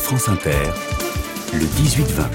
France Inter, le 18-20.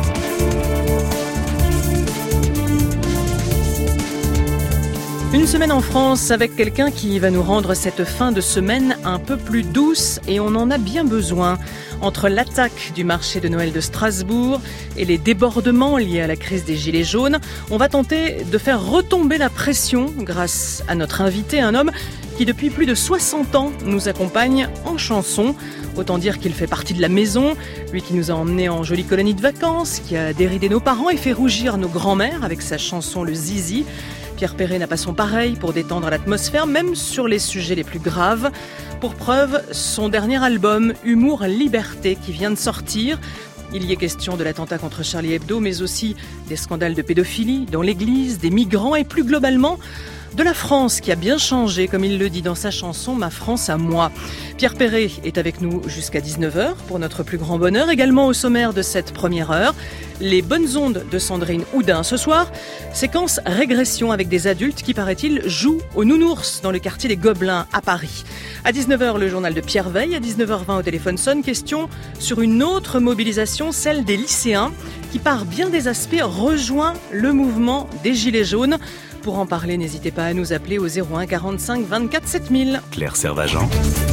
Une semaine en France avec quelqu'un qui va nous rendre cette fin de semaine un peu plus douce et on en a bien besoin. Entre l'attaque du marché de Noël de Strasbourg et les débordements liés à la crise des Gilets jaunes, on va tenter de faire retomber la pression grâce à notre invité, un homme qui depuis plus de 60 ans nous accompagne en chanson. Autant dire qu'il fait partie de la maison, lui qui nous a emmenés en jolie colonie de vacances, qui a déridé nos parents et fait rougir nos grands-mères avec sa chanson Le Zizi. Pierre Perret n'a pas son pareil pour détendre l'atmosphère, même sur les sujets les plus graves. Pour preuve, son dernier album, Humour Liberté, qui vient de sortir. Il y est question de l'attentat contre Charlie Hebdo, mais aussi des scandales de pédophilie dans l'église, des migrants et plus globalement de la France qui a bien changé, comme il le dit dans sa chanson « Ma France à moi ». Pierre Perret est avec nous jusqu'à 19h pour notre plus grand bonheur. Également au sommaire de cette première heure, les bonnes ondes de Sandrine Houdin. Ce soir, séquence régression avec des adultes qui, paraît-il, jouent aux nounours dans le quartier des Gobelins à Paris. À 19h, le journal de Pierre Veille. À 19h20, au téléphone sonne, question sur une autre mobilisation, celle des lycéens, qui par bien des aspects rejoint le mouvement des Gilets jaunes. Pour en parler, n'hésitez pas à nous appeler au 01 45 24 7000. Claire Servagent.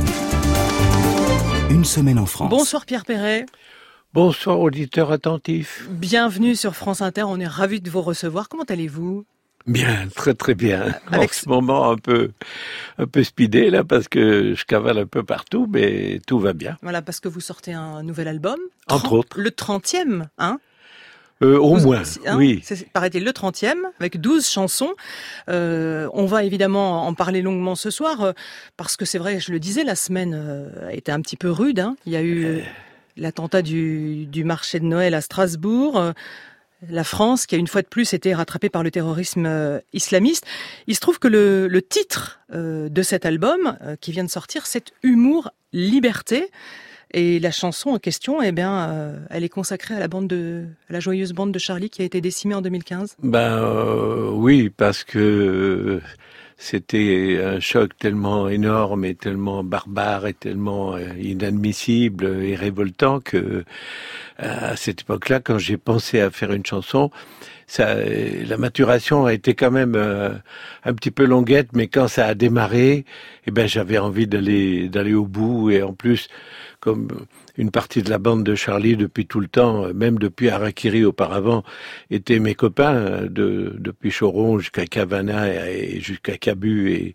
Une semaine en France. Bonsoir Pierre Perret. Bonsoir auditeurs attentifs. Bienvenue sur France Inter, on est ravis de vous recevoir. Comment allez-vous ? Bien, très très bien. En ce moment un peu speedé là parce que je cavale un peu partout, mais tout va bien. Voilà, parce que vous sortez un nouvel album. Entre autres. Le 30e, hein ? Au moins, oui. C'est, paraît-il, le 30e, avec 12 chansons. On va évidemment en parler longuement ce soir, parce que c'est vrai, je le disais, la semaine a été un petit peu rude. Hein. Il y a eu l'attentat du marché de Noël à Strasbourg. La France, qui a une fois de plus été rattrapée par le terrorisme islamiste. Il se trouve que le titre de cet album, qui vient de sortir, c'est Humour Liberté. Et la chanson en question, elle est consacrée à la joyeuse bande de Charlie qui a été décimée en 2015. Oui, parce que c'était un choc tellement énorme et tellement barbare et tellement inadmissible et révoltant que à cette époque-là, quand j'ai pensé à faire une chanson, la maturation a été quand même un petit peu longuette, mais quand ça a démarré, j'avais envie d'aller au bout. Et en plus, comme une partie de la bande de Charlie depuis tout le temps, même depuis Harakiri auparavant, étaient mes copains depuis Choron jusqu'à Cavana et jusqu'à Cabu.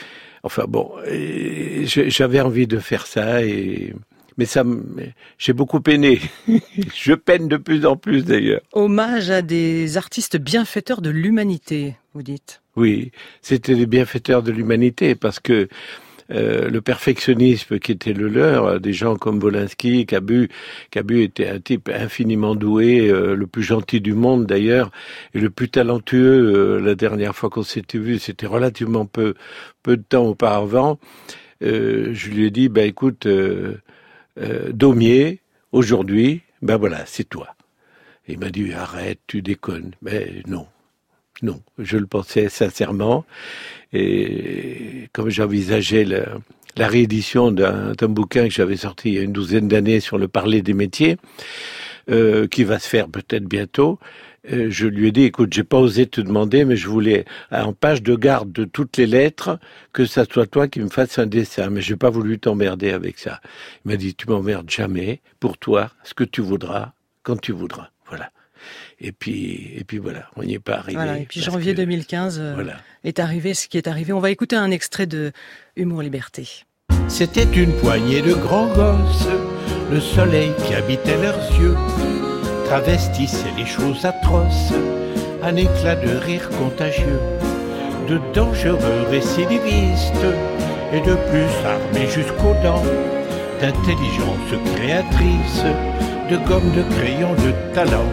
J'avais envie de faire ça mais j'ai beaucoup peiné. Je peine de plus en plus d'ailleurs. Hommage à des artistes bienfaiteurs de l'humanité, vous dites. Oui, c'était des bienfaiteurs de l'humanité parce que le perfectionnisme qui était le leur, des gens comme Wolinski, Cabu était un type infiniment doué, le plus gentil du monde d'ailleurs, et le plus talentueux. La dernière fois qu'on s'était vu, c'était relativement peu de temps auparavant. Je lui ai dit, écoute, Daumier, aujourd'hui, voilà, c'est toi. Et il m'a dit, arrête, tu déconnes. Mais non, je le pensais sincèrement. Et comme j'envisageais la réédition d'un bouquin que j'avais sorti il y a une douzaine d'années sur le parler des métiers, qui va se faire peut-être bientôt, je lui ai dit, écoute, j'ai pas osé te demander, mais je voulais, en page de garde de toutes les lettres, que ça soit toi qui me fasses un dessin. Mais j'ai pas voulu t'emmerder avec ça. Il m'a dit, tu m'emmerdes jamais, pour toi, ce que tu voudras, quand tu voudras. Voilà. Et puis voilà, on n'y est pas arrivé. Voilà, et puis janvier 2015 est arrivé ce qui est arrivé. On va écouter un extrait de Humour Liberté. C'était une poignée de grands gosses, le soleil qui habitait leurs yeux travestissait les choses atroces, un éclat de rire contagieux, de dangereux récidivistes, et de plus armés jusqu'aux dents, d'intelligence créatrice, de gomme, de crayon, de talent.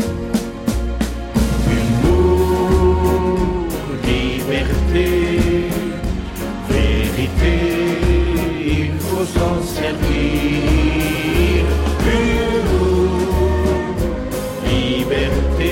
Humour, liberté, vérité, il faut s'en servir. Humour, liberté,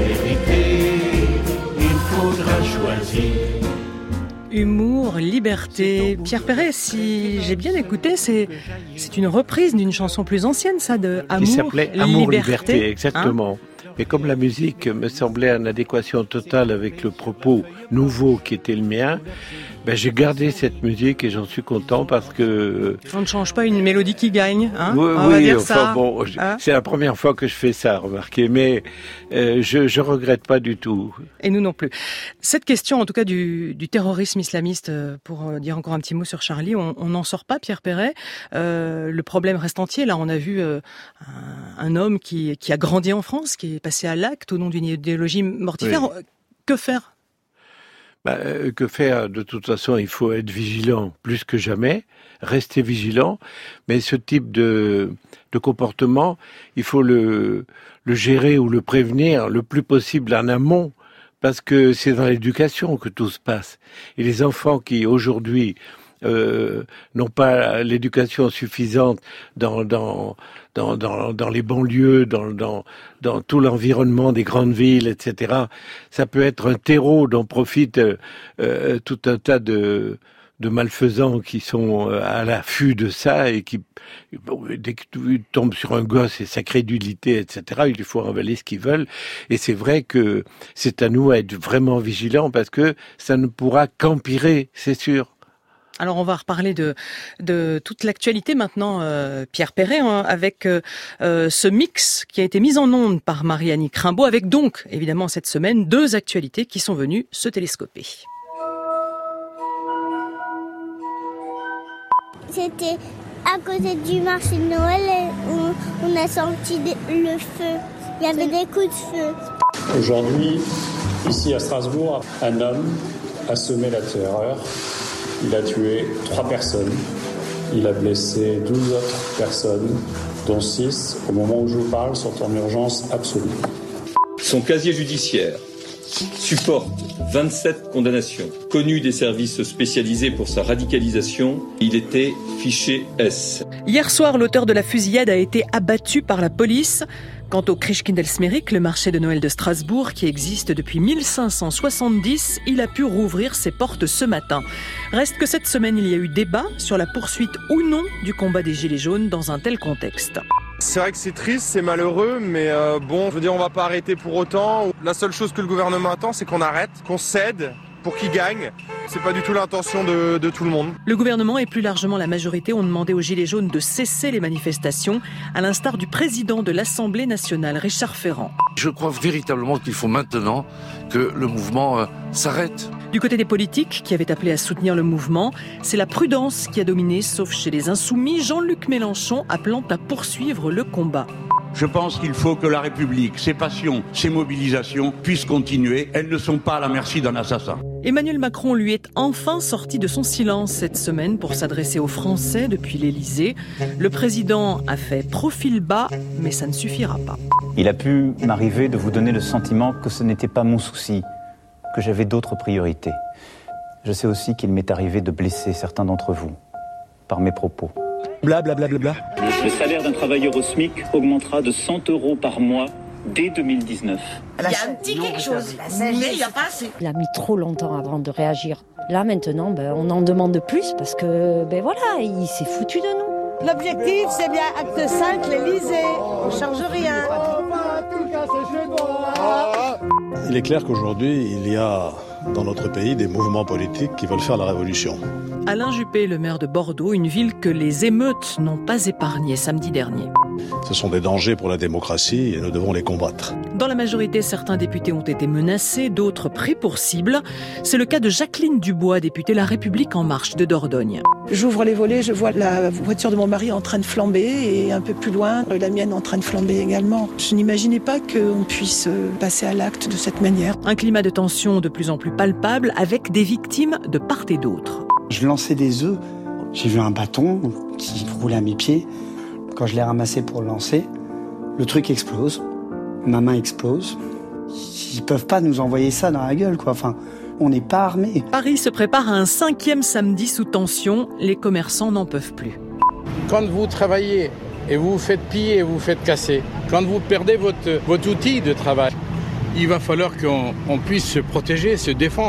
vérité, il faudra choisir. Humour, liberté. liberté. Pierre Perret, si j'ai bien écouté, c'est une reprise d'une chanson plus ancienne, ça, de Amour, qui s'appelait Amour, liberté, liberté, exactement. Mais comme la musique me semblait en adéquation totale avec le propos nouveau qui était le mien, j'ai gardé cette musique et j'en suis content parce que... On ne change pas une mélodie qui gagne, hein? Oui, on va dire enfin ça. bon, c'est la première fois que je fais ça, remarquez, mais je regrette pas du tout. Et nous non plus. Cette question, en tout cas, du terrorisme islamiste, pour dire encore un petit mot sur Charlie, on n'en sort pas, Pierre Perret. Le problème reste entier. Là, on a vu un homme qui a grandi en France, qui est passé à l'acte au nom d'une idéologie mortifère. Oui. Que faire ? Que faire ? De toute façon, il faut être vigilant plus que jamais, rester vigilant. Mais ce type de comportement, il faut le gérer ou le prévenir le plus possible en amont, parce que c'est dans l'éducation que tout se passe. Et les enfants qui aujourd'hui n'ont pas l'éducation suffisante dans les banlieues, dans tout l'environnement des grandes villes, etc. Ça peut être un terreau dont profitent tout un tas de malfaisants qui sont à l'affût de ça et qui, dès que tu tombes sur un gosse et sa crédulité, etc., il lui faut avaler ce qu'ils veulent. Et c'est vrai que c'est à nous à être vraiment vigilants parce que ça ne pourra qu'empirer, c'est sûr. Alors on va reparler de toute l'actualité maintenant, Pierre Perret, avec ce mix qui a été mis en onde par Marie-Annick Rimbaud, avec donc évidemment cette semaine 2 actualités qui sont venues se télescoper. C'était à côté du marché de Noël où on a senti le feu. Il y avait des coups de feu. Aujourd'hui, ici à Strasbourg, un homme a semé la terreur. Il a tué 3 personnes. Il a blessé 12 autres personnes, dont 6, au moment où je vous parle, sont en urgence absolue. Son casier judiciaire supporte 27 condamnations. Connu des services spécialisés pour sa radicalisation, il était fiché S. Hier soir, l'auteur de la fusillade a été abattu par la police. Quant au Christkindlesmerk, le marché de Noël de Strasbourg, qui existe depuis 1570, il a pu rouvrir ses portes ce matin. Reste que cette semaine, il y a eu débat sur la poursuite ou non du combat des Gilets jaunes dans un tel contexte. C'est vrai que c'est triste, c'est malheureux, mais je veux dire, on va pas arrêter pour autant. La seule chose que le gouvernement attend, c'est qu'on arrête, qu'on cède pour qu'il gagne. C'est pas du tout l'intention de tout le monde. Le gouvernement et plus largement la majorité ont demandé aux Gilets jaunes de cesser les manifestations, à l'instar du président de l'Assemblée nationale, Richard Ferrand. Je crois véritablement qu'il faut maintenant que le mouvement s'arrête. Du côté des politiques, qui avaient appelé à soutenir le mouvement, c'est la prudence qui a dominé, sauf chez les Insoumis, Jean-Luc Mélenchon appelant à poursuivre le combat. Je pense qu'il faut que la République, ses passions, ses mobilisations puissent continuer. Elles ne sont pas à la merci d'un assassin. Emmanuel Macron lui est enfin sorti de son silence cette semaine pour s'adresser aux Français depuis l'Élysée. Le président a fait profil bas, mais ça ne suffira pas. Il a pu m'arriver de vous donner le sentiment que ce n'était pas mon souci, que j'avais d'autres priorités. Je sais aussi qu'il m'est arrivé de blesser certains d'entre vous par mes propos. Blablabla. Le salaire d'un travailleur au SMIC augmentera de 100 € par mois dès 2019. Il y a un petit quelque chose, mais il n'y a pas assez. Il a mis trop longtemps avant de réagir. Là maintenant, on en demande plus parce que il s'est foutu de nous. L'objectif, c'est bien acte 5, l'Élysée. On ne change rien. Il est clair qu'aujourd'hui, il y a dans notre pays des mouvements politiques qui veulent faire la révolution. Alain Juppé, le maire de Bordeaux, une ville que les émeutes n'ont pas épargnée samedi dernier. Ce sont des dangers pour la démocratie et nous devons les combattre. Dans la majorité, certains députés ont été menacés, d'autres pris pour cible. C'est le cas de Jacqueline Dubois, députée La République En Marche de Dordogne. J'ouvre les volets, je vois la voiture de mon mari en train de flamber et un peu plus loin, la mienne en train de flamber également. Je n'imaginais pas qu'on puisse passer à l'acte de cette manière. Un climat de tension de plus en plus palpable avec des victimes de part et d'autre. Je lançais des œufs, j'ai vu un bâton qui roulait à mes pieds. Quand je l'ai ramassé pour le lancer, le truc explose, ma main explose. Ils peuvent pas nous envoyer ça dans la gueule, quoi. Enfin, on n'est pas armés. Paris se prépare à un 5e samedi sous tension. Les commerçants n'en peuvent plus. Quand vous travaillez et vous vous faites piller et vous vous faites casser, quand vous perdez votre outil de travail, il va falloir qu'on puisse se protéger, se défendre.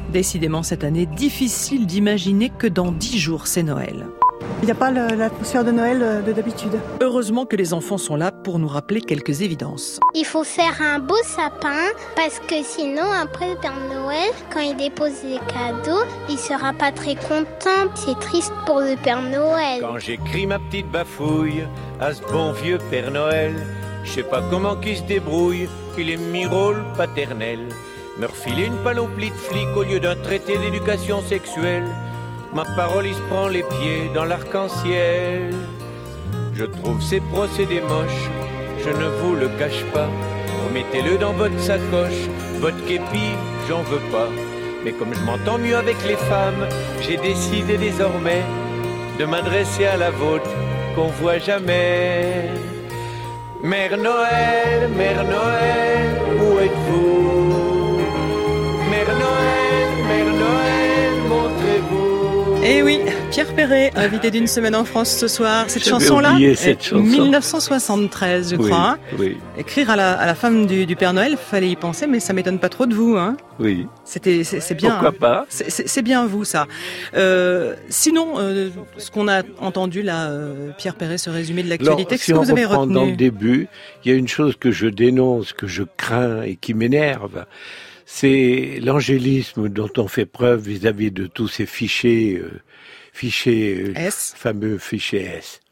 Décidément, cette année, difficile d'imaginer que dans 10 jours, c'est Noël. Il n'y a pas l'atmosphère de Noël de d'habitude. Heureusement que les enfants sont là pour nous rappeler quelques évidences. Il faut faire un beau sapin parce que sinon, après le Père Noël, quand il dépose les cadeaux, il sera pas très content. C'est triste pour le Père Noël. Quand j'écris ma petite bafouille à ce bon vieux Père Noël, je sais pas comment qu'il se débrouille, il est mi-rôle paternel. Me refiler une panoplie de flics au lieu d'un traité d'éducation sexuelle. Ma parole, il se prend les pieds dans l'arc-en-ciel. Je trouve ces procédés moches, je ne vous le cache pas. Remettez-le dans votre sacoche, votre képi, j'en veux pas. Mais comme je m'entends mieux avec les femmes, j'ai décidé désormais de m'adresser à la vôtre qu'on voit jamais. Mère Noël, où êtes-vous? Mère Noël, montrez-vous. Eh oui, Pierre Perret, invité d'une semaine en France ce soir. Cette chanson-là, cette chanson. 1973, je crois. Oui. Écrire à la femme du Père Noël, fallait y penser, mais ça m'étonne pas trop de vous, hein. Oui. C'est bien. Pourquoi pas? C'est bien vous, ça. Sinon, ce qu'on a entendu là, Pierre Perret, ce résumé de l'actualité, qu'est-ce que vous avez retenu? Dans le début, il y a une chose que je dénonce, que je crains et qui m'énerve. C'est l'angélisme dont on fait preuve vis-à-vis de tous ces fichiers S. Fameux fichiers S.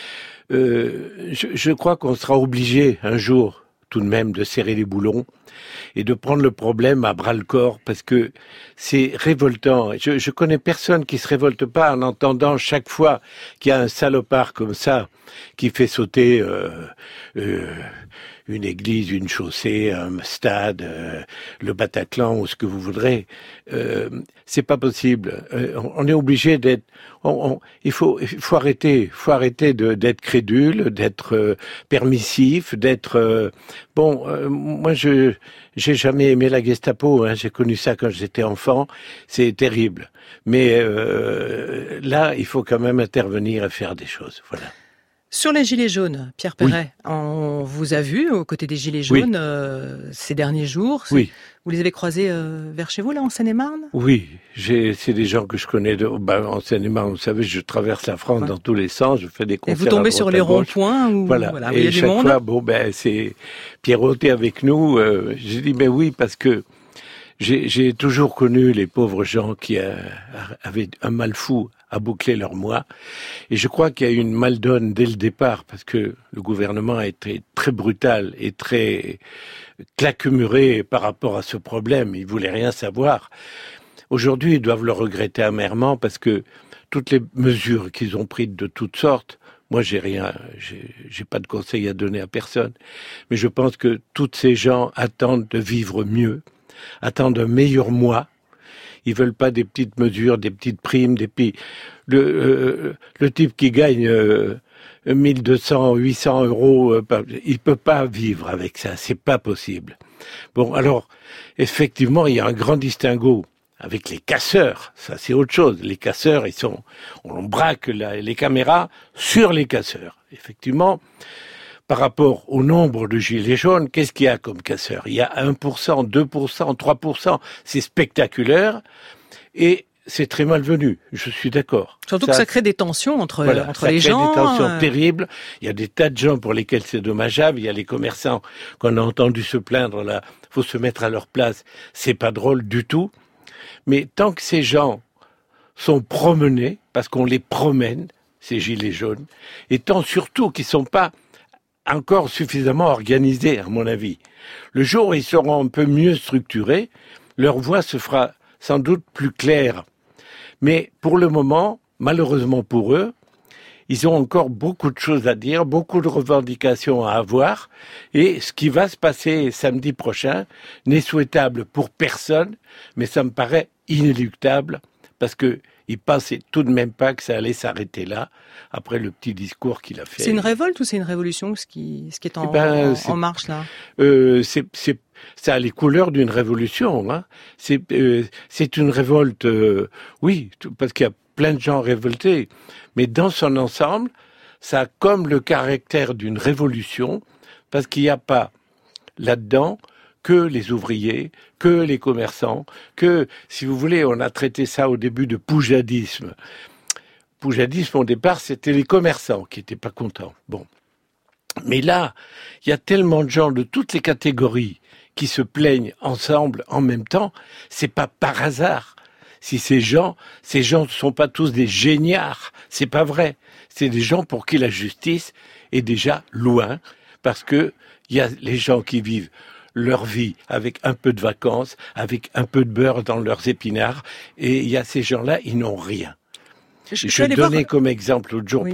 Je crois qu'on sera obligé un jour tout de même de serrer les boulons et de prendre le problème à bras-le-corps parce que c'est révoltant. Je connais personne qui se révolte pas en entendant chaque fois qu'il y a un salopard comme ça qui fait sauter une église, une chaussée, un stade, le Bataclan ou ce que vous voudrez. C'est pas possible. On est obligé d'être. Il faut arrêter. D'être crédule, d'être permissif, d'être. Moi j'ai jamais aimé la Gestapo. Hein, j'ai connu ça quand j'étais enfant. C'est terrible. Mais là, il faut quand même intervenir et faire des choses. Voilà. Sur les Gilets jaunes, Pierre Perret, oui. On vous a vu aux côtés des Gilets jaunes ces derniers jours. Oui. Vous les avez croisés vers chez vous, là, en Seine-et-Marne? Oui, c'est des gens que je connais en Seine-et-Marne. Vous savez, je traverse la France dans tous les sens, je fais des concerts. Et vous tombez sur les ronds-points où voilà, où il y a du monde. Chaque fois, c'est Pierrot est avec nous. J'ai dit, oui, parce que j'ai toujours connu les pauvres gens qui avaient un mal fou à boucler leur mois. Et je crois qu'il y a eu une maldonne dès le départ, parce que le gouvernement a été très brutal et très claquemuré par rapport à ce problème. Ils voulaient rien savoir. Aujourd'hui, ils doivent le regretter amèrement, parce que toutes les mesures qu'ils ont prises de toutes sortes, moi, j'ai pas de conseils à donner à personne. Mais je pense que tous ces gens attendent de vivre mieux, attendent un meilleur mois. Ils veulent pas des petites mesures, des petites primes, le type qui gagne 1200, 800 euros, il peut pas vivre avec ça, c'est pas possible. Bon, alors, effectivement, il y a un grand distinguo avec les casseurs, ça c'est autre chose. Les casseurs, on braque les caméras sur les casseurs. Effectivement, par rapport au nombre de gilets jaunes, qu'est-ce qu'il y a comme casseurs? Il y a 1%, 2%, 3%. C'est spectaculaire et c'est très malvenu. Je suis d'accord. Surtout que ça crée des tensions entre les gens. Ça crée des tensions terribles. Il y a des tas de gens pour lesquels c'est dommageable. Il y a les commerçants qu'on a entendu se plaindre là. Faut se mettre à leur place. C'est pas drôle du tout. Mais tant que ces gens sont promenés, parce qu'on les promène, ces gilets jaunes, et tant surtout qu'ils sont pas encore suffisamment organisés, à mon avis. Le jour où ils seront un peu mieux structurés, leur voix se fera sans doute plus claire. Mais pour le moment, malheureusement pour eux, ils ont encore beaucoup de choses à dire, beaucoup de revendications à avoir, et ce qui va se passer samedi prochain n'est souhaitable pour personne, mais ça me paraît inéluctable, parce que il pensait tout de même pas que ça allait s'arrêter là, après le petit discours qu'il a fait. C'est une révolte ou c'est une révolution, ce qui est en marche là? Ça a les couleurs d'une révolution. Hein. C'est une révolte, oui, parce qu'il y a plein de gens révoltés, mais dans son ensemble, ça a comme le caractère d'une révolution, parce qu'il n'y a pas là-dedans que les ouvriers, que les commerçants, que, si vous voulez, on a traité ça au début de poujadisme. Poujadisme, au départ, c'était les commerçants qui n'étaient pas contents. Bon. Mais là, il y a tellement de gens de toutes les catégories qui se plaignent ensemble en même temps, c'est pas par hasard. Si ces gens ne sont pas tous des géniards, c'est pas vrai. C'est des gens pour qui la justice est déjà loin, parce que il y a les gens qui vivent leur vie avec un peu de vacances, avec un peu de beurre dans leurs épinards, et il y a ces gens-là, ils n'ont rien. Je donnais comme exemple l'autre jour,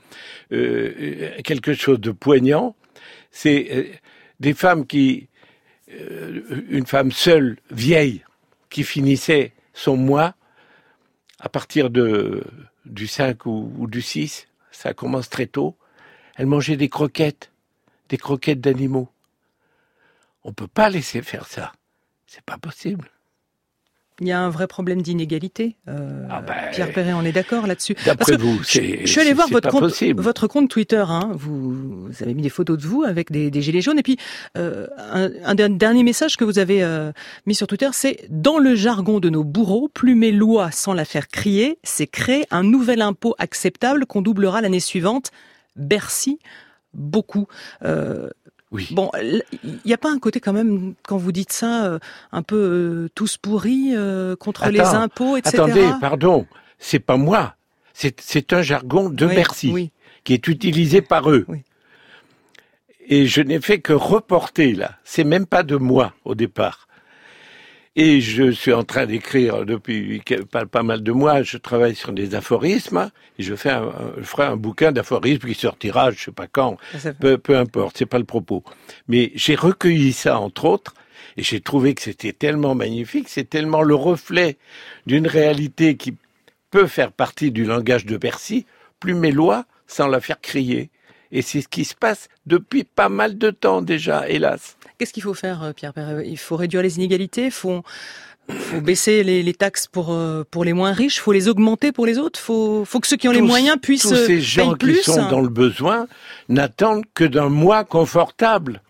quelque chose de poignant, c'est des femmes une femme seule, vieille, qui finissait son mois à partir du 5 ou du 6, ça commence très tôt, elle mangeait des croquettes d'animaux. On ne peut pas laisser faire ça, c'est pas possible. Il y a un vrai problème d'inégalité. Pierre Perret, on est d'accord là-dessus. D'après vous, je suis allé voir votre compte Twitter. Hein. Vous avez mis des photos de vous avec des gilets jaunes. Et puis, un dernier message que vous avez mis sur Twitter, c'est « Dans le jargon de nos bourreaux, plumer loi sans la faire crier, c'est créer un nouvel impôt acceptable qu'on doublera l'année suivante. Bercy, beaucoup. » Oui. Bon, il n'y a pas un côté quand même, quand vous dites ça, un peu tous pourris contre les impôts, etc. Attendez, pardon, c'est pas moi. C'est un jargon de Bercy qui est utilisé par eux. Oui. Et je n'ai fait que reporter là. C'est même pas de moi au départ. Et je suis en train d'écrire depuis pas mal de mois, je travaille sur des aphorismes, et je ferai un bouquin d'aphorismes qui sortira, je sais pas quand, peu importe, c'est pas le propos. Mais j'ai recueilli ça, entre autres, et j'ai trouvé que c'était tellement magnifique, c'est tellement le reflet d'une réalité qui peut faire partie du langage de Bercy, plumer loi sans la faire crier. Et c'est ce qui se passe depuis pas mal de temps déjà, hélas. Qu'est-ce qu'il faut faire, Pierre Perret ? Il faut réduire les inégalités, il faut baisser les taxes pour les moins riches, il faut les augmenter pour les autres, faut que ceux qui ont les moyens puissent payer plus. Tous ces gens qui sont dans le besoin n'attendent que d'un mois confortable,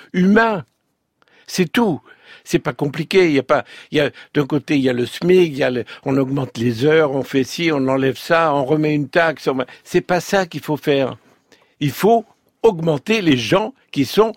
humain. C'est tout. C'est pas compliqué. D'un côté, il y a le SMIC, on augmente les heures, on fait ci, on enlève ça, on remet une taxe. C'est pas ça qu'il faut faire. Il faut augmenter les gens qui sont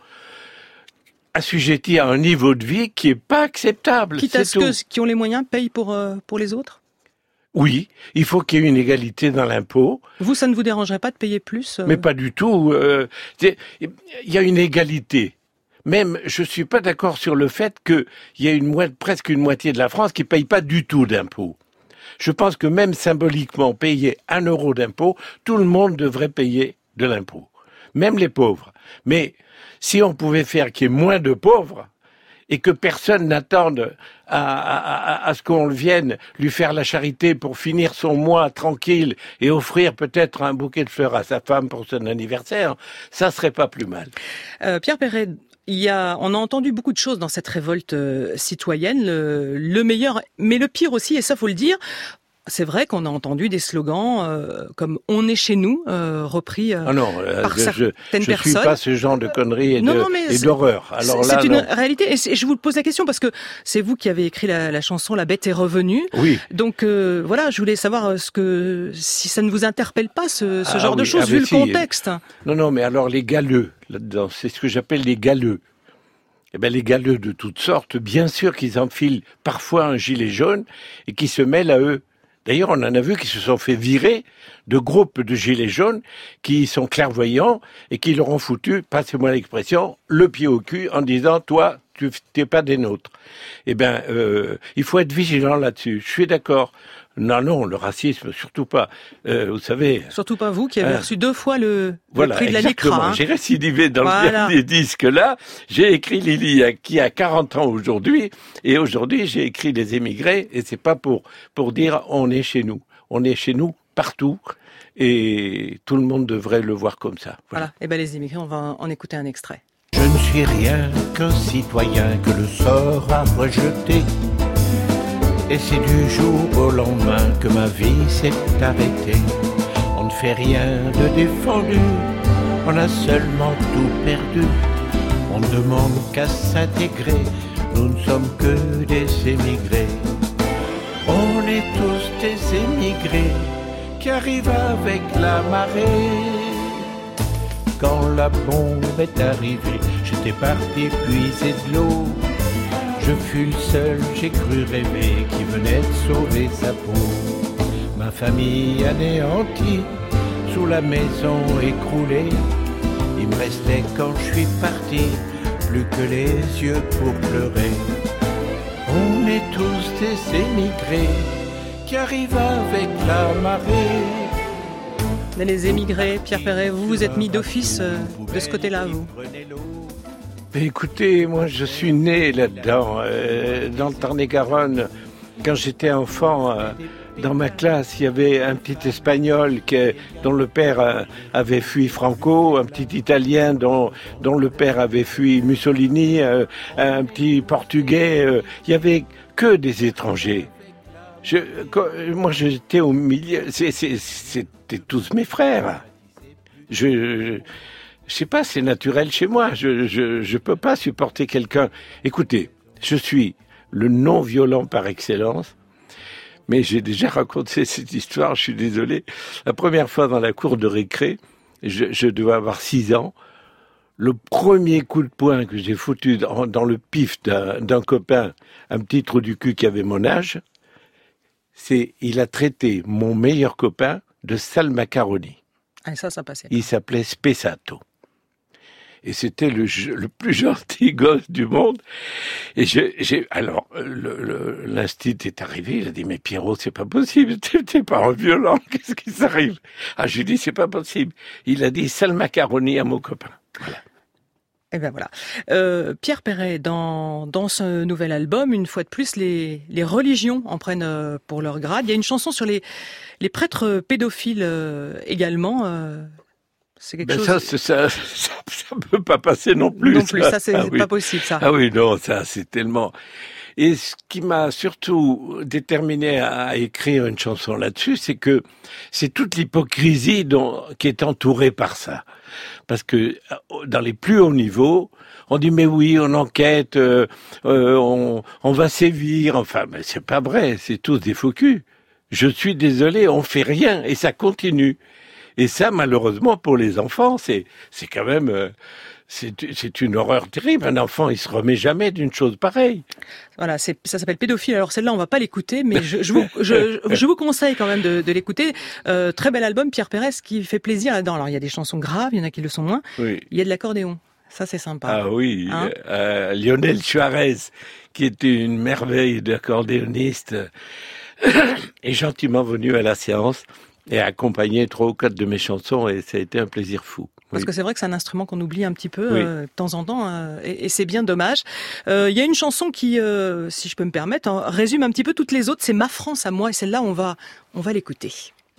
assujettis à un niveau de vie qui est pas acceptable. Quitte à ce que ceux qui ont les moyens payent pour les autres ? Oui, il faut qu'il y ait une égalité dans l'impôt. Vous, ça ne vous dérangerait pas de payer plus ? Mais pas du tout. Il y a une égalité. Même, je suis pas d'accord sur le fait qu'il y a presque une moitié de la France qui paye pas du tout d'impôts. Je pense que même symboliquement, payer 1 euro d'impôt, tout le monde devrait payer de l'impôt. Même les pauvres. Mais si on pouvait faire qu'il y ait moins de pauvres et que personne n'attende à ce qu'on vienne lui faire la charité pour finir son mois tranquille et offrir peut-être un bouquet de fleurs à sa femme pour son anniversaire, ça serait pas plus mal. Pierre Perret, on a entendu beaucoup de choses dans cette révolte citoyenne, le meilleur, mais le pire aussi, et ça faut le dire. C'est vrai qu'on a entendu des slogans comme « On est chez nous » repris par certaines personnes. Je suis pas ce genre de conneries et d'horreur. Alors c'est une réalité. Et je vous pose la question parce que c'est vous qui avez écrit la chanson « La bête est revenue ». Oui. Donc voilà, je voulais savoir si ça ne vous interpelle pas ce genre de choses vu le contexte. Non, mais alors les galeux, là-dedans, c'est ce que j'appelle les galeux. Eh ben, les galeux de toutes sortes, bien sûr qu'ils enfilent parfois un gilet jaune et qui se mêlent à eux. D'ailleurs, on en a vu qui se sont fait virer de groupes de gilets jaunes qui sont clairvoyants et qui leur ont foutu, passez-moi l'expression, le pied au cul en disant « Toi, tu n'es pas des nôtres ». Eh bien, il faut être vigilant là-dessus. Je suis d'accord. Non, le racisme, surtout pas. Vous savez... Surtout pas vous qui avez reçu 2 fois le prix de la LICRA. J'ai récidivé dans le dernier disque là. J'ai écrit Lily qui a 40 ans aujourd'hui. Et aujourd'hui, j'ai écrit Les émigrés. Et c'est pas pour dire on est chez nous. On est chez nous partout. Et tout le monde devrait le voir comme ça. Voilà. Et les émigrés, on va en écouter un extrait. Je ne suis rien qu'un citoyen que le sort a rejeté. Et c'est du jour au lendemain que ma vie s'est arrêtée. On ne fait rien de défendu, on a seulement tout perdu. On ne demande qu'à s'intégrer, nous ne sommes que des émigrés. On est tous des émigrés qui arrivent avec la marée. Quand la bombe est arrivée, j'étais parti puiser de l'eau. Je fus le seul, j'ai cru rêver, qui venait de sauver sa peau. Ma famille anéantie, sous la maison écroulée. Il me restait quand je suis parti, plus que les yeux pour pleurer. On est tous des émigrés qui arrivent avec la marée. Les émigrés, Pierre Perret, vous vous êtes mis d'office de ce côté-là, vous? Écoutez, moi je suis né là-dedans, dans le Tarn-et-Garonne. Quand j'étais enfant, dans ma classe, il y avait un petit Espagnol dont le père avait fui Franco, un petit Italien dont le père avait fui Mussolini, un petit Portugais. Il y avait que des étrangers. Moi j'étais au milieu, c'était tous mes frères. Je sais pas, c'est naturel chez moi. Je peux pas supporter quelqu'un. Écoutez, je suis le non-violent par excellence. Mais j'ai déjà raconté cette histoire, je suis désolé. La première fois dans la cour de récré, je devais avoir 6 ans. Le premier coup de poing que j'ai foutu dans le pif d'un copain, un petit trou du cul qui avait mon âge, il a traité mon meilleur copain de sale macaroni. Ah, ça passait. Il s'appelait Spessato. Et c'était le plus gentil gosse du monde. Et alors, l'instit est arrivé, il a dit, mais Pierrot, c'est pas possible, t'es pas un violent, qu'est-ce qui s'arrive? Ah, je lui ai dit, c'est pas possible. Il a dit, sale macaroni à mon copain. Voilà. Et ben voilà. Pierre Perret, dans ce nouvel album, une fois de plus, les religions en prennent pour leur grade. Il y a une chanson sur les prêtres pédophiles également. C'est quelque chose... Ça peut pas passer non plus. Non plus, ça c'est pas possible, ça. Ah oui, non, ça c'est tellement... Et ce qui m'a surtout déterminé à écrire une chanson là-dessus, c'est que c'est toute l'hypocrisie qui est entourée par ça. Parce que dans les plus hauts niveaux, on dit mais oui, on enquête, on va sévir, enfin, mais c'est pas vrai, c'est tous des faux culs. Je suis désolé, on fait rien et ça continue. Et ça, malheureusement, pour les enfants, c'est quand même... C'est une horreur terrible. Un enfant, il se remet jamais d'une chose pareille. Voilà, ça s'appelle Pédophile. Alors celle-là, on va pas l'écouter, mais je vous conseille quand même de l'écouter. Très bel album, Pierre Perret, ce qui fait plaisir là-dedans. Alors il y a des chansons graves, il y en a qui le sont moins. Oui. Il y a de l'accordéon. Ça, c'est sympa. Ah oui, Lionel Suarez, qui était une merveille d'accordéoniste, est gentiment venu à la séance et a accompagné 3 ou 4 de mes chansons et ça a été un plaisir fou. Parce que c'est vrai que c'est un instrument qu'on oublie un petit peu de temps en temps et c'est bien dommage. Il y a une chanson qui, si je peux me permettre, résume un petit peu toutes les autres. C'est Ma France à moi et celle-là, on va l'écouter.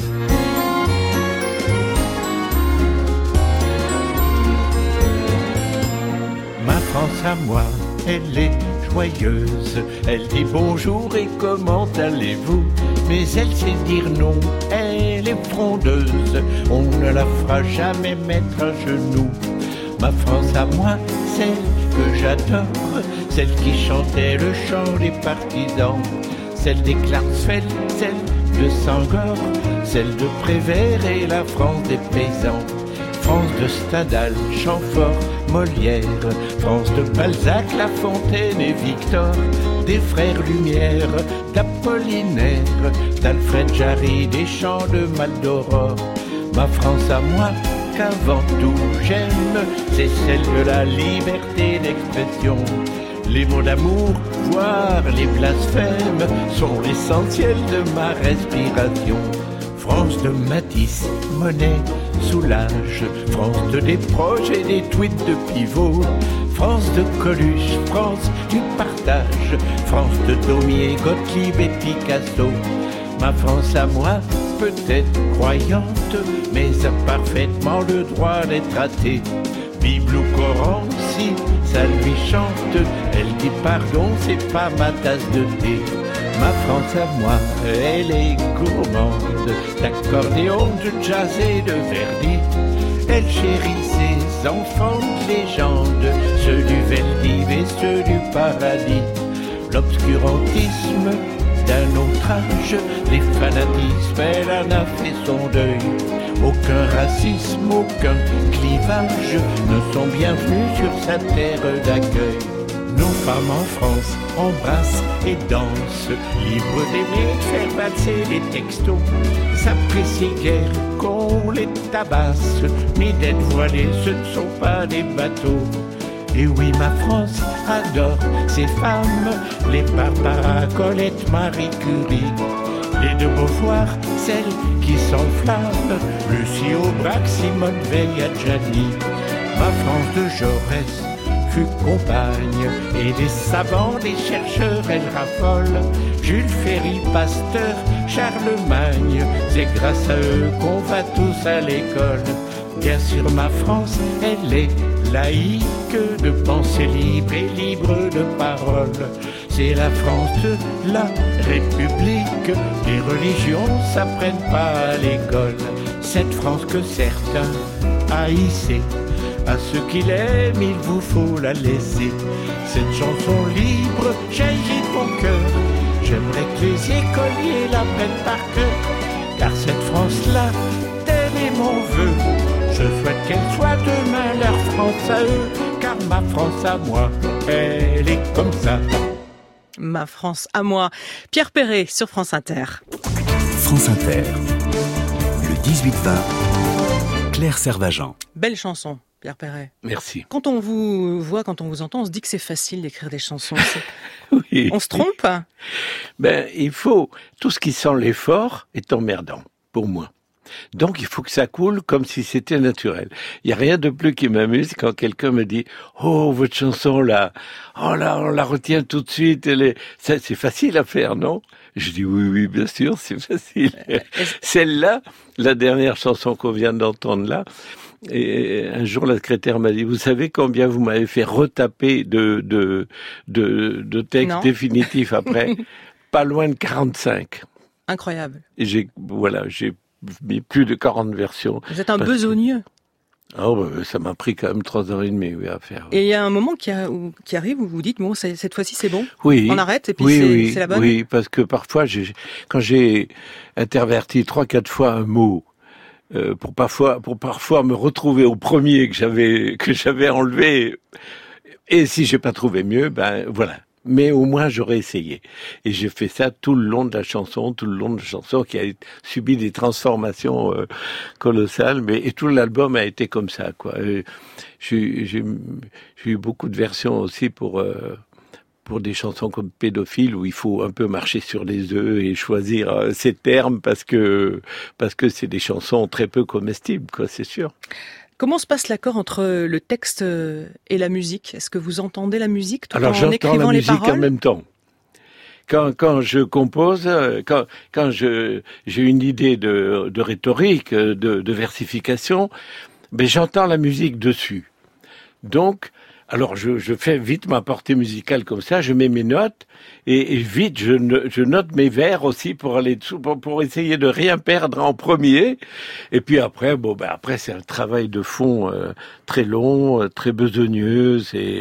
Ma France à moi, elle est joyeuse. Elle dit bonjour et comment allez-vous? Mais elle sait dire non, elle est frondeuse. On ne la fera jamais mettre à genoux. Ma France à moi, celle que j'adore, celle qui chantait le chant des partisans, celle des Klarsfeld, celle de Senghor, celle de Prévert et la France des paysans. France de Stendhal, Chamfort, Molière, France de Balzac, La Fontaine et Victor, des frères Lumière, d'Apollinaire, d'Alfred Jarry, des chants de Maldoror. Ma France à moi, qu'avant tout j'aime, c'est celle de la liberté d'expression. Les mots d'amour, voire les blasphèmes, sont l'essentiel de ma respiration. France de Matisse, Monet, Soulage, France de Desproges et des tweets de pivot, France de Coluche, France du partage, France de Daumier, Gottlieb et Picasso. Ma France à moi, peut-être croyante, mais a parfaitement le droit d'être athée. Bible ou Coran, si ça lui chante, elle dit pardon, c'est pas ma tasse de thé. Ma France à moi, elle est gourmande d'accordéon, de jazz et de Verdi. Elle chérit ses enfants de légende, ceux du du paradis. L'obscurantisme d'un autre âge, les fanatismes, elle en a fait son deuil. Aucun racisme, aucun clivage ne sont bienvenus sur sa terre d'accueil. Nos femmes en France embrassent et dansent, libres d'aimer, de faire valser les textos. S'apprécient guère qu'on les tabasse, mais d'être voilées, ce ne sont pas des bateaux. Et oui, ma France adore ces femmes, les Barbara, Colette, Marie Curie, les de Beauvoir, celles qui s'enflamment, Lucie Aubrac, Simone Veil, Adjani. Ma France de Jaurès fut compagne, et des savants, des chercheurs, elle raffole. Jules Ferry, Pasteur, Charlemagne, c'est grâce à eux qu'on va tous à l'école. Bien sûr, ma France, elle est laïque, de pensée libre et libre de parole. C'est la France de la République, les religions s'apprennent pas à l'école. Cette France que certains haïssaient, à ceux qui l'aiment, il vous faut la laisser. Cette chanson libre jaillit de mon cœur, j'aimerais que les écoliers l'apprennent par cœur, car cette France-là, tel est mon vœu. Je souhaite qu'elle soit demain leur France à eux, car ma France à moi, elle est comme ça. Ma France à moi. Pierre Perret sur France Inter. France Inter, le 18-20, Claire Servajan. Belle chanson, Pierre Perret. Merci. Quand on vous voit, quand on vous entend, on se dit que c'est facile d'écrire des chansons. Oui. On se trompe? Il faut, tout ce qui sent l'effort est emmerdant, pour moi. Donc il faut que ça coule comme si c'était naturel. Il n'y a rien de plus qui m'amuse quand quelqu'un me dit « Oh, votre chanson là, oh là, on la retient tout de suite, c'est facile à faire, non ?» Je dis « Oui, bien sûr, c'est facile. » Celle-là, la dernière chanson qu'on vient d'entendre là, et un jour la secrétaire m'a dit « Vous savez combien vous m'avez fait retaper de textes définitifs après ?» Pas loin de 45. Incroyable. Et j'ai mis plus de 40 versions. Vous êtes un besogneux. Ça m'a pris quand même 3h30 à faire. Et il y a un moment qui arrive où vous dites, bon, cette fois-ci c'est bon, oui, on arrête et puis c'est la bonne. Oui, parce que parfois, quand j'ai interverti 3-4 fois un mot, pour parfois me retrouver au premier que j'avais enlevé, et si j'ai pas trouvé mieux, voilà. Mais au moins j'aurais essayé. Et j'ai fait ça tout le long de la chanson qui a subi des transformations colossales. Et tout l'album a été comme ça, quoi. J'ai eu beaucoup de versions aussi pour des chansons comme Pédophile, où il faut un peu marcher sur les œufs et choisir ses termes parce que c'est des chansons très peu comestibles, quoi, c'est sûr. Comment se passe l'accord entre le texte et la musique? Est-ce que vous entendez la musique tout en écrivant les paroles? Alors j'entends la musique en même temps. Quand je compose, quand j'ai une idée de rhétorique, de versification, j'entends la musique dessus. Donc, alors je fais vite ma portée musicale comme ça, je mets mes notes et vite je note mes vers aussi pour aller dessous, pour essayer de rien perdre en premier. Et puis après, après c'est un travail de fond très long, très besogneux,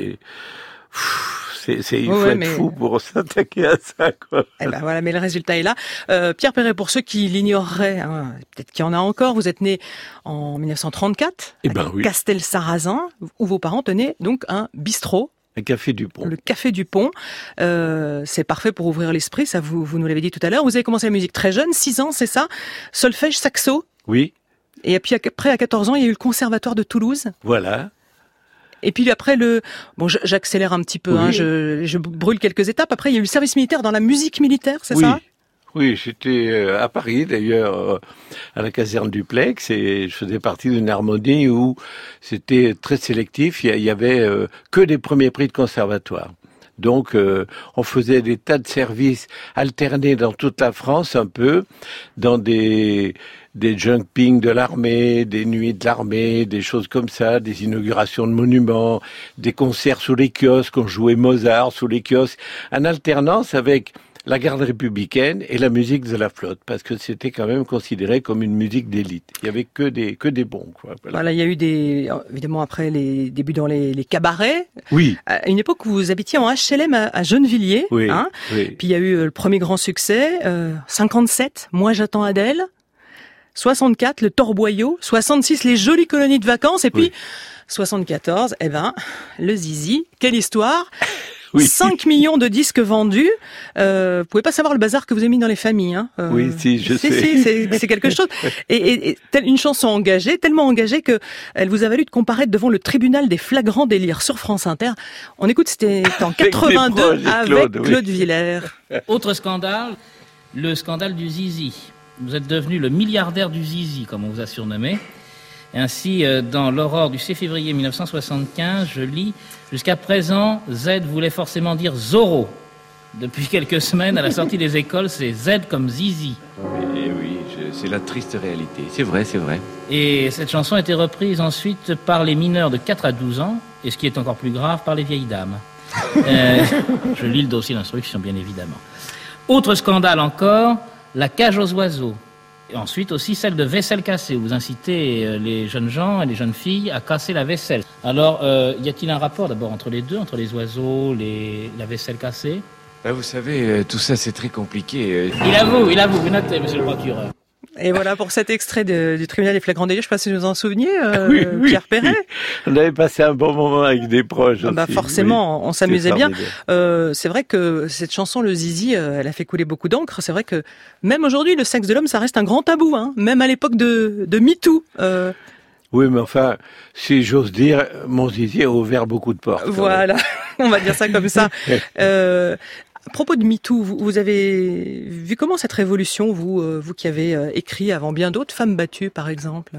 il faut être fou pour s'attaquer à ça, quoi. Voilà, mais le résultat est là. Pierre Perret, pour ceux qui l'ignoreraient, peut-être qu'il y en a encore, vous êtes né en 1934 à Castelsarrasin, où vos parents tenaient donc un bistrot. Le Café du Pont. Le Café du Pont. C'est parfait pour ouvrir l'esprit, ça vous nous l'avez dit tout à l'heure. Vous avez commencé la musique très jeune, 6 ans, c'est ça? Solfège, saxo. Oui. Et puis après, à 14 ans, il y a eu le Conservatoire de Toulouse. Voilà. Et puis après j'accélère un petit peu, je brûle quelques étapes. Après, il y a eu le service militaire dans la musique militaire, c'est ça? Oui, j'étais à Paris d'ailleurs, à la caserne du Plex, et je faisais partie d'une harmonie où c'était très sélectif. Il y avait que des premiers prix de conservatoire. Donc, on faisait des tas de services alternés dans toute la France, un peu, dans des jumpings de l'armée, des nuits de l'armée, des choses comme ça, des inaugurations de monuments, des concerts sous les kiosques, on jouait Mozart sous les kiosques, en alternance avec la garde républicaine et la musique de la flotte, parce que c'était quand même considéré comme une musique d'élite. Il y avait que des bons, quoi. Voilà, il y a eu évidemment après les débuts dans les cabarets. Oui. À une époque où vous habitiez en HLM à Gennevilliers. Oui. Oui. Puis il y a eu le premier grand succès, 57, Moi j'attends Adèle. 64, le Torboyau. 66, les jolies colonies de vacances. Et puis 74, le Zizi. Quelle histoire! Oui. 5 millions de disques vendus. Vous pouvez pas savoir le bazar que vous avez mis dans les familles. Oui, si, je sais. C'est quelque chose. Et une chanson engagée, tellement engagée que elle vous a valu de comparaître devant le tribunal des flagrants délires sur France Inter. On écoute, c'était en 82 avec Claude Villers. Autre scandale, le scandale du Zizi. Vous êtes devenu le milliardaire du Zizi, comme on vous a surnommé. Et ainsi, dans l'Aurore du 6 février 1975, je lis « Jusqu'à présent, Z voulait forcément dire Zorro. Depuis quelques semaines, à la sortie des écoles, c'est Z comme Zizi. » Oui, c'est la triste réalité. C'est vrai, c'est vrai. Et cette chanson a été reprise ensuite par les mineurs de 4 à 12 ans, et ce qui est encore plus grave, par les vieilles dames. Je lis le dossier d'instruction, bien évidemment. Autre scandale encore, la cage aux oiseaux. Et ensuite aussi celle de vaisselle cassée, où vous incitez les jeunes gens et les jeunes filles à casser la vaisselle. Alors, y a-t-il un rapport d'abord entre les deux, entre les oiseaux, la vaisselle cassée? Vous savez, tout ça c'est très compliqué. Il avoue, vous notez, monsieur le procureur. Et voilà pour cet extrait du tribunal des flagrants délires. Je ne sais pas si vous en souveniez, oui, Pierre Perret. Oui. On avait passé un bon moment avec des proches aussi. Forcément, on s'amusait bien. C'est vrai que cette chanson, le Zizi, elle a fait couler beaucoup d'encre. C'est vrai que même aujourd'hui, le sexe de l'homme, ça reste un grand tabou, même à l'époque de MeToo. Oui, mais enfin, si j'ose dire, mon Zizi a ouvert beaucoup de portes. Voilà, on va dire ça comme ça. À propos de MeToo, vous avez vu comment cette révolution, vous qui avez écrit avant bien d'autres, Femmes battues par exemple?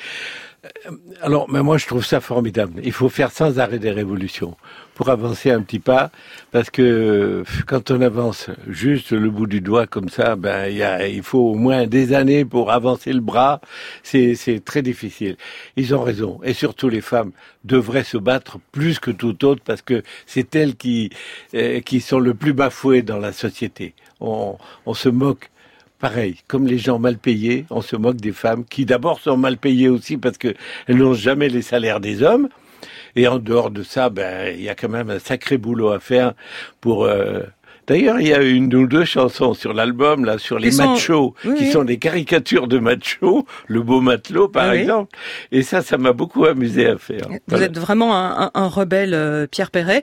Alors, mais moi je trouve ça formidable. Il faut faire sans arrêt des révolutions pour avancer un petit pas, parce que quand on avance juste le bout du doigt comme ça, il faut au moins des années pour avancer le bras. C'est très difficile. Ils ont raison, et surtout les femmes devraient se battre plus que tout autre, parce que c'est elles qui sont le plus bafouées dans la société. On se moque. Pareil, comme les gens mal payés, on se moque des femmes qui d'abord sont mal payées aussi parce que elles n'ont jamais les salaires des hommes. Et en dehors de ça, il y a quand même un sacré boulot à faire pour... D'ailleurs, il y a une ou deux chansons sur l'album, là, sur les machos, qui sont des caricatures de machos, le beau matelot, par exemple. Et ça m'a beaucoup amusé à faire. Vous êtes vraiment un rebelle, Pierre Perret.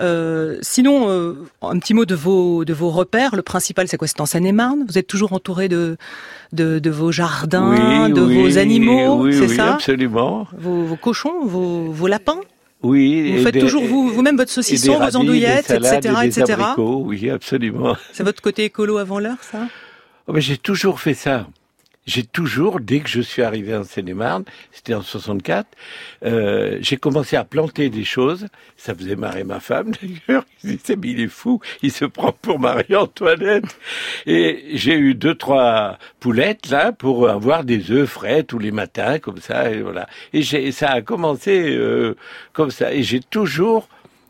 Sinon, un petit mot de vos repères. Le principal, c'est quoi? C'est en Seine-et-Marne? Vous êtes toujours entouré de vos jardins, vos animaux, c'est ça? Oui, absolument. Vos cochons, vos lapins? Oui. Vous faites toujours vous-même votre saucisson, vos andouillettes, etc. Abricots, oui, absolument. C'est votre côté écolo avant l'heure, ça? J'ai toujours fait ça. Dès que je suis arrivé en Seine-et-Marne, c'était en 64, j'ai commencé à planter des choses. Ça faisait marrer ma femme, d'ailleurs. Il disait, mais il est fou, il se prend pour Marie-Antoinette. Et j'ai eu 2-3 poulettes, là, pour avoir des œufs frais tous les matins, comme ça, et voilà. Et ça a commencé comme ça. Et j'ai toujours,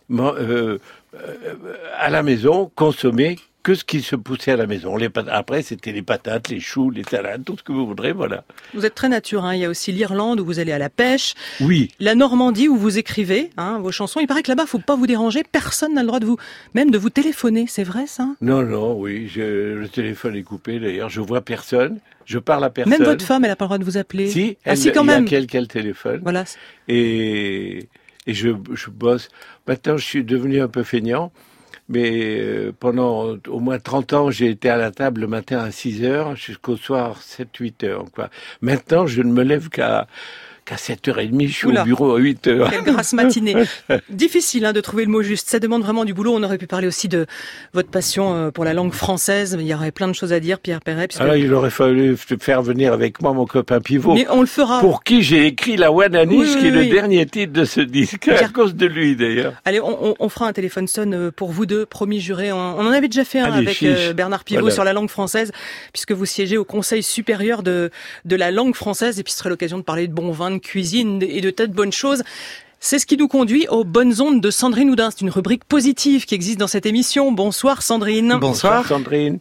à la maison, consommé que ce qui se poussait à la maison. Après, c'était les patates, les choux, les salades, tout ce que vous voudrez, voilà. Vous êtes très nature, Il y a aussi l'Irlande où vous allez à la pêche. Oui. La Normandie où vous écrivez, vos chansons. Il paraît que là-bas, faut pas vous déranger. Personne n'a le droit de vous téléphoner. C'est vrai, ça? Non, oui. Le téléphone est coupé, d'ailleurs. Je vois personne. Je parle à personne. Même votre femme, elle a pas le droit de vous appeler? Si, quand même. Il y a quelqu'un le téléphone. Voilà. Et je bosse. Maintenant, je suis devenu un peu feignant. Mais pendant au moins 30 ans, j'ai été à la table le matin à 6h jusqu'au soir 7-8 heures. Maintenant, je ne me lève qu'à 7h30, je suis au bureau à 8h. Quelle grasse matinée. Difficile de trouver le mot juste. Ça demande vraiment du boulot. On aurait pu parler aussi de votre passion pour la langue française. Il y aurait plein de choses à dire, Pierre Perret. Alors, il aurait fallu faire venir avec moi mon copain Pivot. Mais on le fera. Pour qui j'ai écrit La Wananiche, qui est le dernier titre de ce disque, à cause de lui d'ailleurs. Allez, on fera un téléphone sonne pour vous deux, promis juré. On en avait déjà fait un avec Bernard Pivot sur la langue française, puisque vous siégez au Conseil supérieur de la langue française, et puis ce serait l'occasion de parler de bon vin, de cuisine et de tas de bonnes choses. C'est ce qui nous conduit aux bonnes ondes de Sandrine Oudin. C'est une rubrique positive qui existe dans cette émission. Bonsoir Sandrine. Bonsoir Sandrine.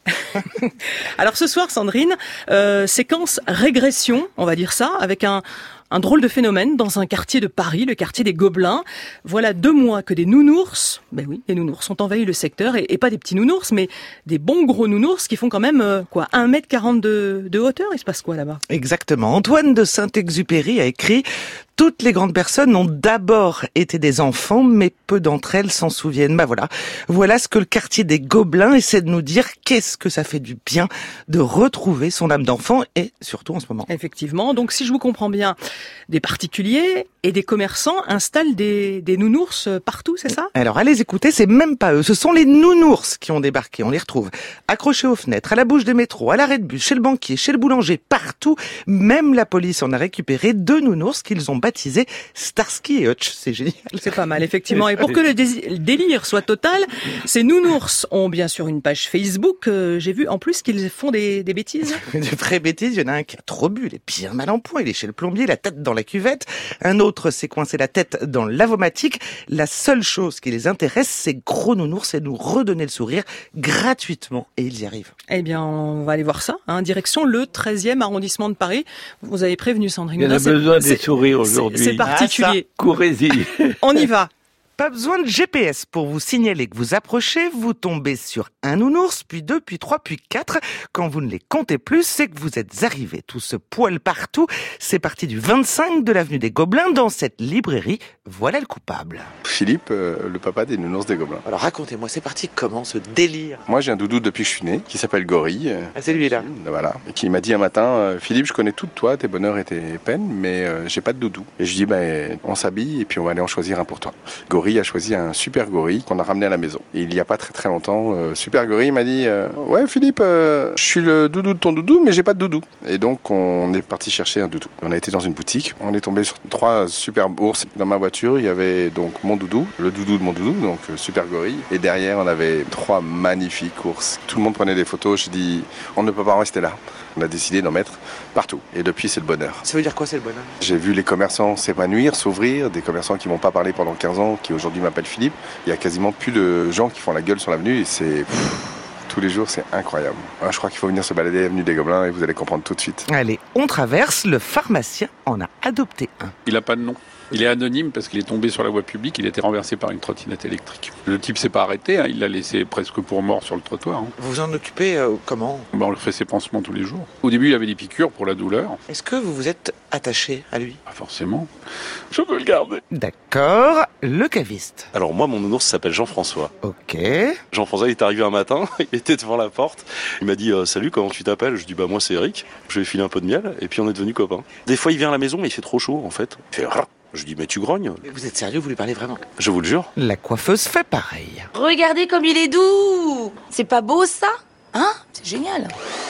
Alors ce soir Sandrine, séquence régression, on va dire ça, avec un drôle de phénomène dans un quartier de Paris, le quartier des Gobelins. Voilà 2 mois que des nounours, ben oui, des nounours ont envahi le secteur, et pas des petits nounours, mais des bons gros nounours qui font quand même 1m40 de hauteur. Il se passe quoi là-bas? Exactement. Antoine de Saint-Exupéry a écrit « Toutes les grandes personnes ont d'abord été des enfants, mais peu d'entre elles s'en souviennent. » Voilà ce que le quartier des Gobelins essaie de nous dire. Qu'est-ce que ça fait du bien de retrouver son âme d'enfant, et surtout en ce moment. Effectivement. Donc si je vous comprends bien, des particuliers et des commerçants installent des nounours partout, c'est ça? Alors allez écouter, c'est même pas eux, ce sont les nounours qui ont débarqué. On les retrouve accrochés aux fenêtres, à la bouche des métros, à l'arrêt de bus, chez le banquier, chez le boulanger, partout. Même la police en a récupéré 2 nounours qu'ils ont baptisés Starsky et Hutch. C'est génial. C'est pas mal, effectivement. Et pour que le délire soit total, ces nounours ont bien sûr une page Facebook. J'ai vu en plus qu'ils font des bêtises. De vraies bêtises, il y en a un qui a trop bu, il est bien mal en point, il est chez le plombier, la tête dans la cuvette. Un autre s'est coincé la tête dans l'avomatique. La seule chose qui les intéresse, c'est gros nounours, c'est nous redonner le sourire gratuitement. Et ils y arrivent. Eh bien, on va aller voir ça. Direction le 13e arrondissement de Paris. Vous avez prévenu Sandrine. Il y en a besoin des sourires aujourd'hui. C'est particulier. Courez-y. On y va. Pas besoin de GPS pour vous signaler que vous approchez, vous tombez sur un nounours, puis 2, puis 3, puis 4. Quand vous ne les comptez plus, c'est que vous êtes arrivés. Tout ce poil partout, c'est parti du 25 de l'avenue des Gobelins. Dans cette librairie, voilà le coupable. Philippe, le papa des nounours des Gobelins. Alors racontez-moi, c'est parti comment ce délire? Moi j'ai un doudou depuis que je suis né, qui s'appelle Gorille. Ah c'est lui là. Voilà. Et qui m'a dit un matin, Philippe, je connais tout de toi, tes bonheurs et tes peines, mais j'ai pas de doudou. Et je dis, on s'habille et puis on va aller en choisir un pour toi. Gorille a choisi un super gorille qu'on a ramené à la maison. Et il y a pas très longtemps, super gorille m'a dit ouais Philippe, je suis le doudou de ton doudou, mais j'ai pas de doudou. Et donc on est parti chercher un doudou. On a été dans une boutique, on est tombé sur 3 superbes ours. Dans ma voiture, il y avait donc mon doudou, le doudou de mon doudou, donc super gorille. Et derrière, on avait 3 magnifiques ours. Tout le monde prenait des photos. Je dis, on ne peut pas en rester là. On a décidé d'en mettre partout. Et depuis, c'est le bonheur. Ça veut dire quoi, c'est le bonheur? J'ai vu les commerçants s'épanouir, s'ouvrir, des commerçants qui m'ont pas parlé pendant 15 ans, qui aujourd'hui m'appellent Philippe. Il y a quasiment plus de gens qui font la gueule sur l'avenue et c'est... tous les jours, c'est incroyable. Je crois qu'il faut venir se balader avenue des Gobelins et vous allez comprendre tout de suite. Allez, on traverse, le pharmacien en a adopté un. Il n'a pas de nom. Il est anonyme parce qu'il est tombé sur la voie publique, il a été renversé par une trottinette électrique. Le type s'est pas arrêté, il l'a laissé presque pour mort sur le trottoir. Vous vous en occupez comment? On lui fait ses pansements tous les jours. Au début, il avait des piqûres pour la douleur. Est-ce que vous vous êtes attaché à lui? Pas forcément. Je veux le garder. D'accord, le caviste. Alors moi, mon nounours s'appelle Jean-François. Ok. Jean-François, il est arrivé un matin, il était devant la porte. Il m'a dit « Salut, comment tu t'appelles ?» Je dis « Moi, c'est Eric. » Je lui ai filé un peu de miel et puis on est devenus copains. Des fois, il vient à la maison, mais il fait trop chaud, en fait. Il fait... Je dis, mais tu grognes. Mais vous êtes sérieux, vous lui parlez vraiment? Je vous le jure. La coiffeuse fait pareil. Regardez comme il est doux. C'est pas beau ça? Hein? C'est génial.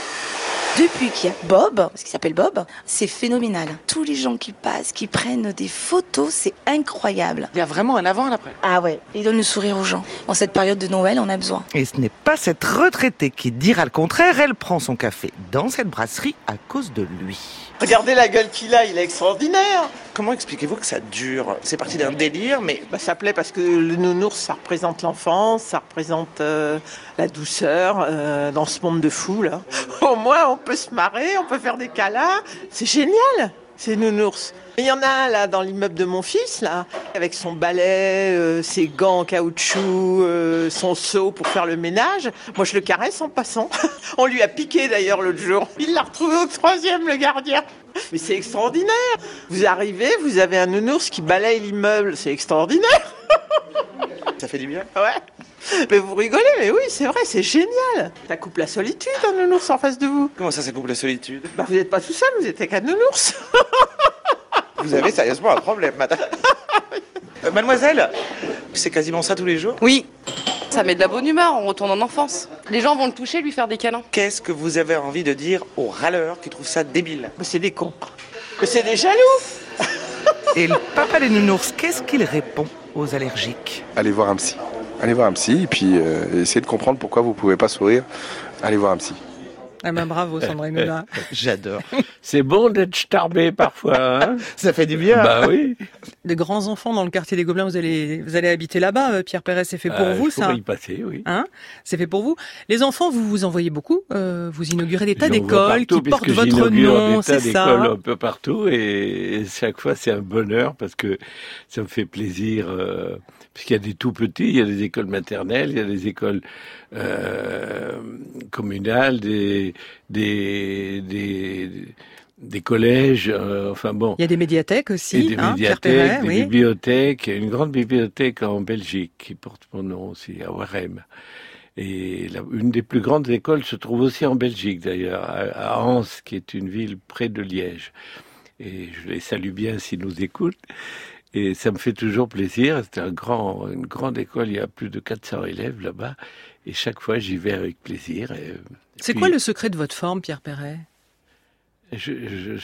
Depuis qu'il y a Bob, parce qu'il s'appelle Bob, c'est phénoménal. Tous les gens qui passent, qui prennent des photos, c'est incroyable. Il y a vraiment un avant et un après. Ah ouais, il donne le sourire aux gens. En cette période de Noël, on a besoin. Et ce n'est pas cette retraitée qui dira le contraire. Elle prend son café dans cette brasserie à cause de lui. Regardez la gueule qu'il a, il est extraordinaire. Comment expliquez-vous que ça dure? C'est parti d'un délire, mais... Ça plaît parce que le nounours, ça représente l'enfance, ça représente la douceur dans ce monde de fou, là. Au moins, on peut se marrer, on peut faire des câlins. C'est génial, ces nounours. Il y en a un, là, dans l'immeuble de mon fils, là, avec son balai, ses gants en caoutchouc, son seau pour faire le ménage. Moi, je le caresse en passant. On lui a piqué, d'ailleurs, l'autre jour. Il l'a retrouvé au 3e, le gardien. Mais c'est extraordinaire. Vous arrivez, vous avez un nounours qui balaye l'immeuble. C'est extraordinaire. Ça fait du bien? Ouais. Mais vous rigolez, mais oui, c'est vrai, c'est génial. Ça coupe la solitude, un nounours en face de vous. Comment ça coupe la solitude? Vous n'êtes pas tout seul, vous êtes avec un nounours. Vous avez sérieusement un problème, madame. Mademoiselle, c'est quasiment ça tous les jours? Oui, ça met de la bonne humeur, on retourne en enfance. Les gens vont le toucher, lui faire des câlins. Qu'est-ce que vous avez envie de dire aux râleurs qui trouvent ça débile? Mais c'est des cons. Mais c'est des jaloux. Et le papa des nounours, qu'est-ce qu'il répond aux allergiques? Allez voir un psy. Allez voir un psy et puis essayez de comprendre pourquoi vous ne pouvez pas sourire. Allez voir un psy. Ah ben bravo Sandrine Oudin. J'adore. C'est bon d'être starbé parfois. Hein? Ça fait du bien. Bah oui. des grands enfants dans le quartier des Gobelins. Vous allez habiter là-bas, Pierre Perret. C'est fait pour vous, ça? Il y passer, oui. Hein? C'est fait pour vous. Les enfants, vous en voyez beaucoup. Vous inaugurez des tas d'écoles qui portent votre nom, c'est ça? Des tas d'écoles un peu partout, et chaque fois c'est un bonheur parce que ça me fait plaisir. Puisqu'il y a des tout petits, il y a des écoles maternelles, il y a des écoles communales, des collèges, enfin bon. Il y a des médiathèques aussi, et des médiathèques, Perret, des oui. bibliothèques. Il y a une grande bibliothèque en Belgique qui porte mon nom aussi, à Warem. Et une des plus grandes écoles se trouve aussi en Belgique d'ailleurs, à Anse, qui est une ville près de Liège. Et je les salue bien s'ils nous écoutent. Et ça me fait toujours plaisir. C'est une grande école, il y a plus de 400 élèves là-bas. Et chaque fois, j'y vais avec plaisir. C'est quoi le secret de votre forme, Pierre Perret? Je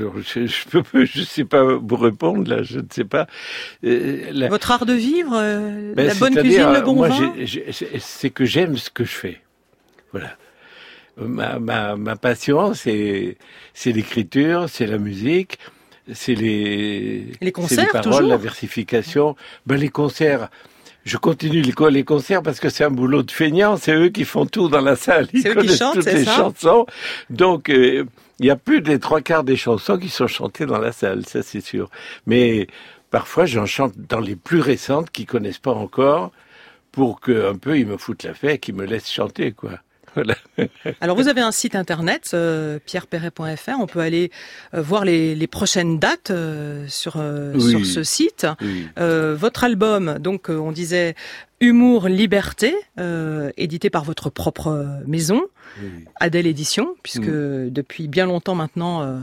sais pas vous répondre, là, je ne sais pas. Votre art de vivre, la bonne cuisine, le bon vin? C'est que j'aime ce que je fais. Voilà. Ma passion, c'est l'écriture, c'est la musique, c'est les concerts, paroles, toujours. La versification. Les concerts, je continue les concerts parce que c'est un boulot de feignant, c'est eux qui font tout dans la salle. Ils connaissent toutes les chansons. Donc, il y a plus des 3/4 des chansons qui sont chantées dans la salle, ça c'est sûr. Mais parfois, j'en chante dans les plus récentes qu'ils connaissent pas encore pour qu'un peu ils me foutent la paix et qu'ils me laissent chanter, quoi. Voilà. Alors vous avez un site internet, pierreperret.fr, on peut aller voir les prochaines dates sur ce site. Oui. Votre album, donc on disait Humour, Liberté, édité par votre propre maison, Adèle Édition, puisque depuis bien longtemps maintenant,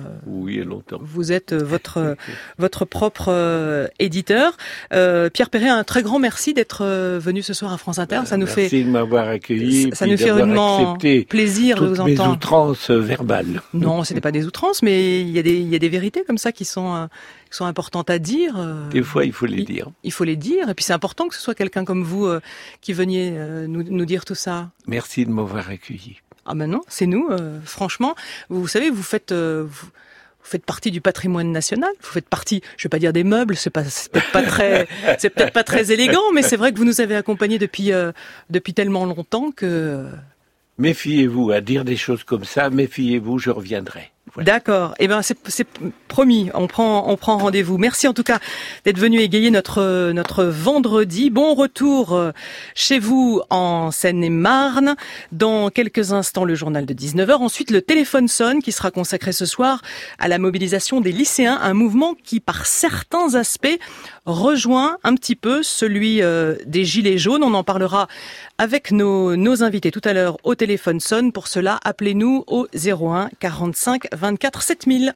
vous êtes votre propre éditeur. Pierre Perret, un très grand merci d'être venu ce soir à France Inter. Ça nous merci de m'avoir accueilli. Ça nous fait rudement plaisir de vous entendre. Mes outrances verbales. Non, c'était pas des outrances, mais il y a des vérités comme ça qui sont importantes à dire. Des fois, il faut les dire. Il faut les dire, et puis c'est important que ce soit quelqu'un comme vous qui veniez nous dire tout ça. Merci de m'avoir accueilli. Ah ben non, c'est nous, franchement. Vous savez, vous faites partie du patrimoine national. Vous faites partie, je vais pas dire des meubles, c'est peut-être pas très élégant, mais c'est vrai que vous nous avez accompagnés depuis tellement longtemps que... Méfiez-vous à dire des choses comme ça, méfiez-vous, je reviendrai. Voilà. D'accord. Eh ben, c'est promis. On prend rendez-vous. Merci en tout cas d'être venu égayer notre vendredi. Bon retour chez vous en Seine-et-Marne. Dans quelques instants, le journal de 19h. Ensuite, le téléphone sonne qui sera consacré ce soir à la mobilisation des lycéens. Un mouvement qui, par certains aspects, rejoint un petit peu celui des Gilets jaunes. On en parlera avec nos invités tout à l'heure au téléphone sonne. Pour cela, appelez-nous au 01 45 24 7000.